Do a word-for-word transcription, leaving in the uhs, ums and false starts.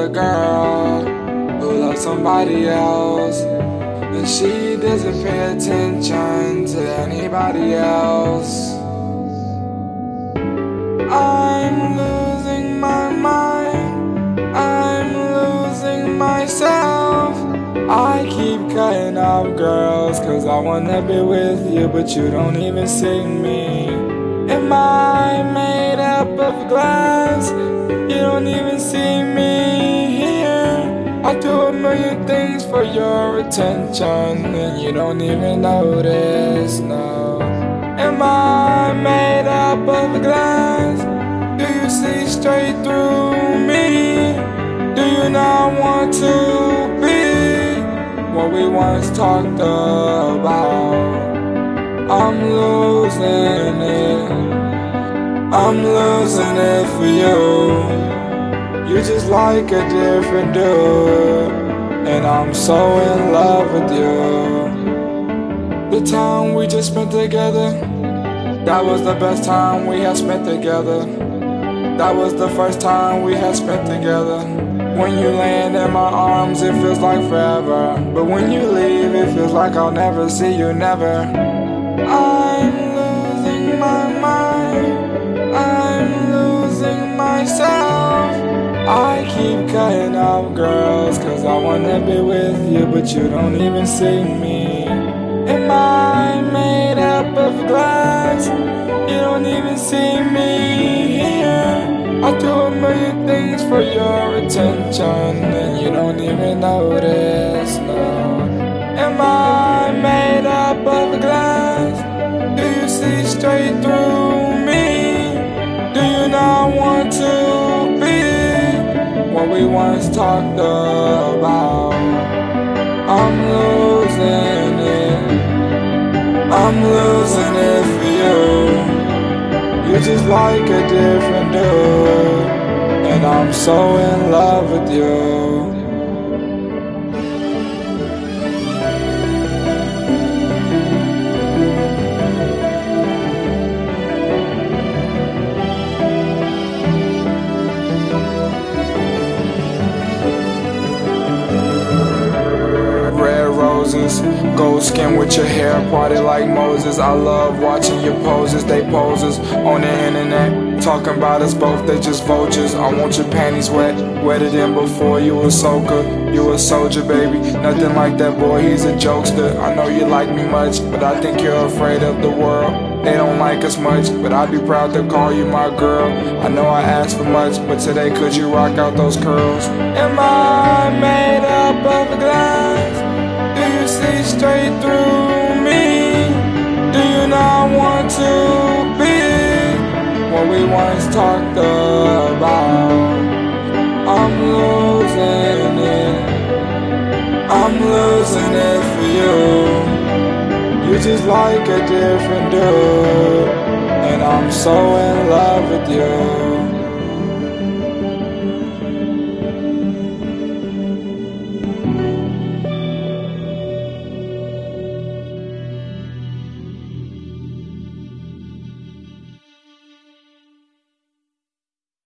a girl who loves somebody else, and she doesn't pay attention to anybody else. I'm losing my mind, I'm losing myself. I keep cutting off girls cause I wanna be with you, but you don't even see me. Am I made up of glass? You don't even see me here. I do a million things for your attention and you don't even notice, no. Am I made up of glass? Do you see straight through me? Do you not want to be what we once talked about? I'm losing it, I'm losing it for you. You just like a different dude, and I'm so in love with you. The time we just spent together, that was the best time we had spent together. That was the first time we had spent together. When you land in my arms, it feels like forever, but when you leave, it feels like I'll never see you, never. I'm losing my mind, I'm losing myself. I keep cutting off girls cause I wanna be with you, but you don't even see me. Am I made up of glass? You don't even see me here. I do a million things for your attention and you don't even notice, no. Am I made up of glass? Do you see straight through me? Do you not want to be what we once talked about? I'm losing it, I'm losing it for you. You just like a different dude, and I'm so in love with you. Gold skin with your hair parted like Moses. I love watching your poses, they poses on the internet, talking about us both, they just vultures. I want your panties wet, wetter than before. You a soaker, you a soldier, baby. Nothing like that boy, he's a jokester. I know you like me much, but I think you're afraid of the world. They don't like us much, but I'd be proud to call you my girl. I know I asked for much, but today could you rock out those curls? Am I made up of glass? Do you see straight through me? Do you not want to be what we once talked about? I'm losing it, I'm losing it for you. You just like a different dude, and I'm so in love with you.